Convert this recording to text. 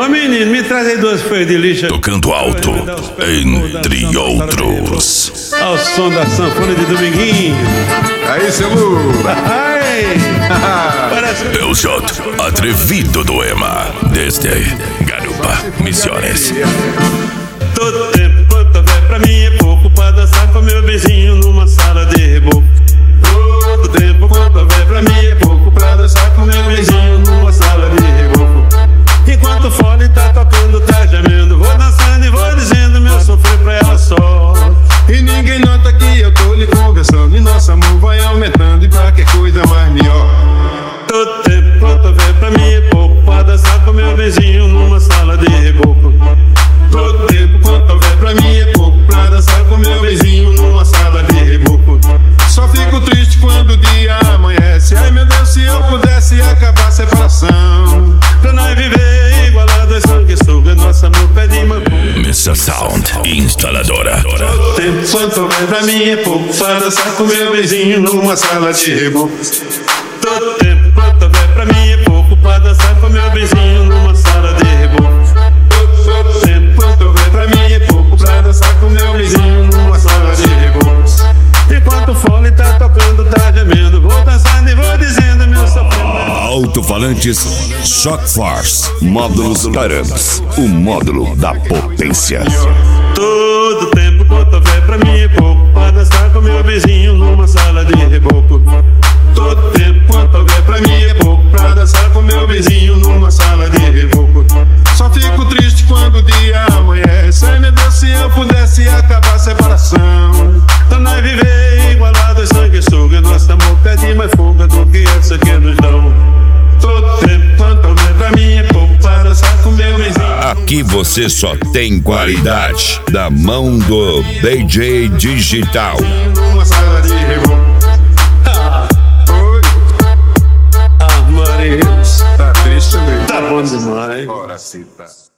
Ô menino, me traz aí 2 folhas de lixo. Tocando alto, entre outros. Ao som da sanfona de Dominguinho. Aí, seu Lula. Ai, parece É o shot atrevido do EMA, desde Garupa, Misiones. todo tempo quanto houver pra mim é pouco pra dançar com meu vizinho numa sala de reboco. Todo tempo quanto houver pra mim é pouco pra dançar com meu vizinho numa sala de reboco. Enquanto o fole tá tocando, tá gemendo, vou dançando e vou dizendo meu sofrer pra ela só. E ninguém nota que eu tô lhe conversando. E nosso amor vai aumentando. E pra que coisa mais melhor? Todo tempo quanto houver pra mim é pouco pra dançar com meu vizinho numa sala de reboco. Todo tempo quanto houver pra mim é pouco pra dançar com meu vizinho numa sala de reboco. Só fico triste quando o dia amanhece. Ai meu Deus, se eu pudesse acabar a separação. Pra nós viver igualado é sanguessuga, nosso amor pede uma Mr. Sound, instaladora. tempo quanto houver pra mim é pouco pra dançar com meu vizinho numa sala de reboco. Todo tempo quanto houver pra mim é pouco pra dançar com meu vizinho numa sala de reboco. Todo tempo quanto houver pra mim é pouco pra dançar com meu vizinho numa sala de reboco. Enquanto o fole tá tocando, tá gemendo, vou dançando e vou dizendo meu sofrimento. Alto-falantes Shock Force. Módulos Taramps. O módulo da potência. Todo tempo quanto houver pra mim é pouco pra dançar com meu vizinho numa sala de reboco. Todo tempo quanto houver pra mim é pouco pra dançar com meu vizinho numa sala de reboco. Só fico triste quando o dia amanhece. Ai meu Deus, se eu pudesse acabar a separação. Pra nós viver igualado é sanguessuga, nosso amor pede mais fuga do que essa que nos dão. Todo tempo quanto houver pra mim é pouco pra dançar com meu vizinho. Aqui você só tem qualidade da mão do DJ Digital. Numa sala de reboco. Oi, Ah, Maria, tá triste mesmo. tá bom demais. Ora, cita.